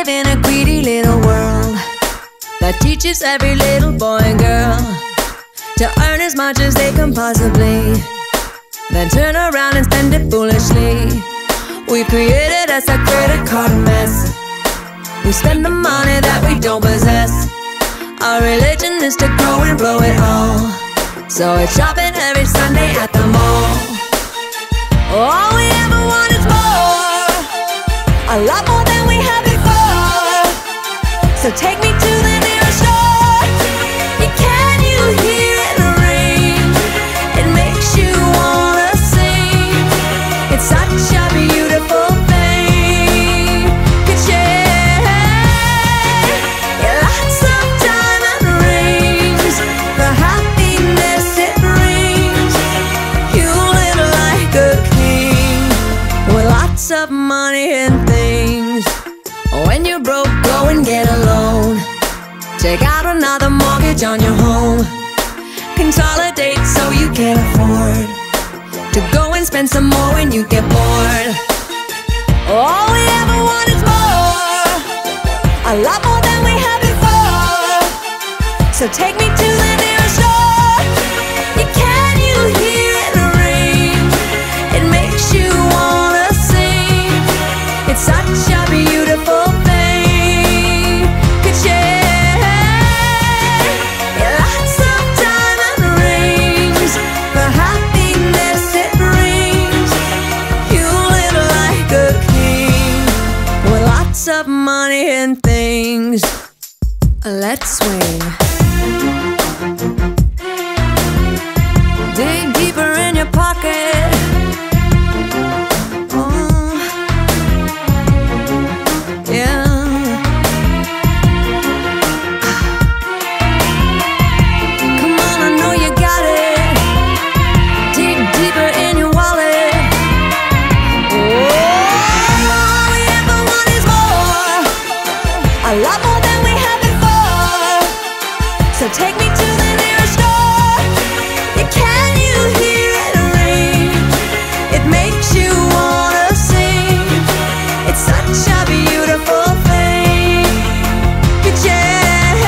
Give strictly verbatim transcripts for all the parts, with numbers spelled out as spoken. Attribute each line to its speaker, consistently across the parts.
Speaker 1: live in a greedy little world that teaches every little boy and girl to earn as much as they can possibly, then turn around and spend it foolishly. We've created us a credit card mess. We spend the money that we don't possess. Our religion is to go and blow it all, so it's shopping every Sunday at the mall. All we ever want is more, a lot more than we had before. So take me to the nearest shore. Can you hear it rain? It makes you wanna sing. It's such a beautiful thing. Could share lots of diamond rings, the happiness it brings. You live like a king with lots of money and things. When you're broke, go and get a loan. Take out another mortgage on your home. Consolidate so you can afford to go and spend some more when you get bored. All we ever want is more, a lot more than we had before. So take me to the nearest shore. Can you hear it rain? It makes you wanna sing. It's such a beautiful thing. Could share lots of diamond rings, the happiness it brings. You live like a king with lots of money and things. Let's swing. Dig deeper in your pocket. Oh, yeah. Come on, I know you got it. Dig deeper in your wallet. Oh, all we ever want is more, a lot more than we had before. So take me to the nearest door. Can you hear it rain? It makes you wanna sing. It's such a beautiful thing. Could share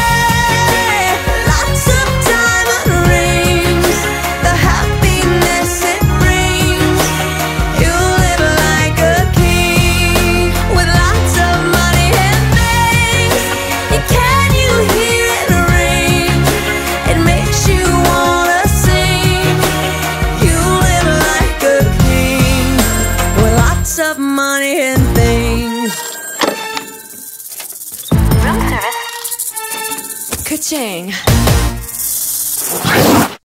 Speaker 1: lots of diamond rings, the happiness it brings. You live like a king with lots of money and things. Can you hear it rain? It makes you wanna sing. You live like a king with lots of money and things.
Speaker 2: Room service.
Speaker 1: Ka-ching.